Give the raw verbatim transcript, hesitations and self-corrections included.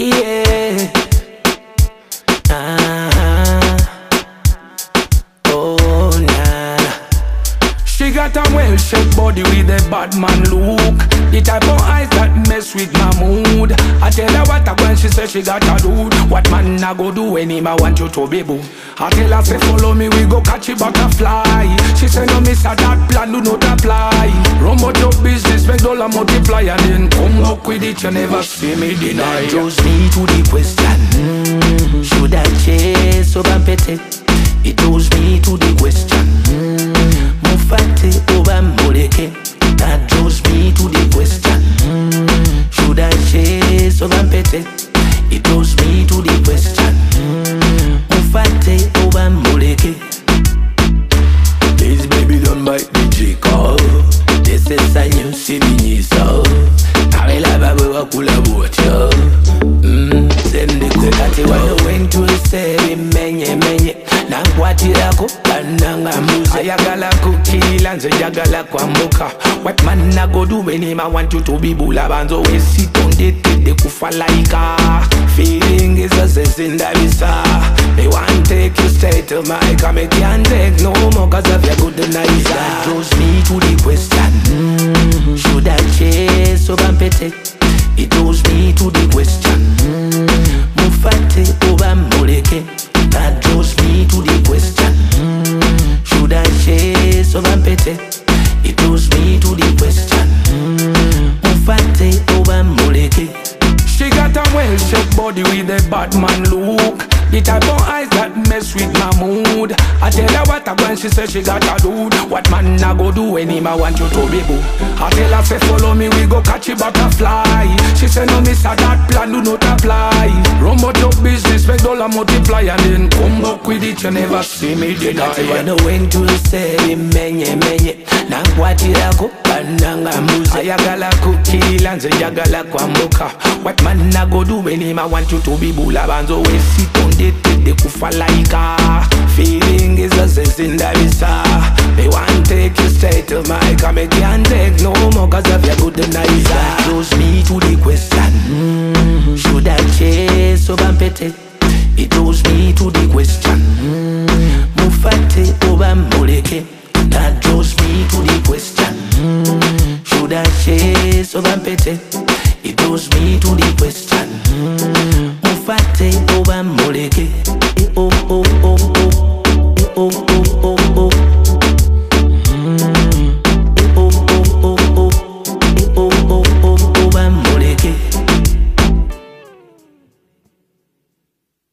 Yeah. Ah. Oh, nah. She got a well-shaped body with a bad man look. The type of eyes that mess with my mood. I tell her what I want, she say she got a dude. What man I go do when him I want you to be boo? I tell her say follow me, we go catch a butterfly. She say no miss a that plan, do not apply. Run out your business, make dollar multiply. And then come up with it, you never see me deny. Chose me to the question, mm-hmm. Should I chase or pete? It chose me to the question, mm-hmm. Mufate over moleke. That chose me to the question, mm-hmm. Should I chase or pete? It chose me to the question, mm-hmm. Mufate over moleke. This baby don't bite the chico. This is a new Sibini so. I love a boy cool about you. Mm, send the cook at you. When went to say menye menye. Nankwatira kananga muze. Ayagala kukila nze jagala kwambuka. What man I go do when him I want you to be bula banzo. We sit on the de kufa laika. Feeling is a sense in the visa. Me want take you straight to my car. Me can't take no more cause of your good night. That draws me to the question, mm-hmm. Should I chase or pete? It draws me to the question, mm-hmm. Mufate over moleke. That draws me to the question, mm-hmm. Should I chase or pete? It draws me to the question, mm-hmm. Mufate over moleke. She got a well-shaped body with a bad man look. The type of eyes that mess with my mood. I tell her what I want, she say she got a dude. What man I go do when him I want you to be boo? I tell her say follow me, we go catch a butterfly. She say no miss a that plan, do not apply. Run out your business, make dollar multiply. And then come back with it, you never see me deny. When I went to say menye menye. Nankwatira kananga muze. Ayagala kukila nze jagala kwambuka. What man I go do when him I want you to be bula banzo. We sit on the de kufa laika. Feeling is a sense in the visa. Me want take you straight to my car. Me can't take no more cause of your good night. That draws me to the question, mm-hmm. Should I chase or pete? It draws me to the question, mm-hmm. Mufate over moleke. That draws me to the question, mm-hmm. Should I chase or pete? It draws me to the question, mm-hmm. Mufate over moleke. Oh oh oh oh oh oh.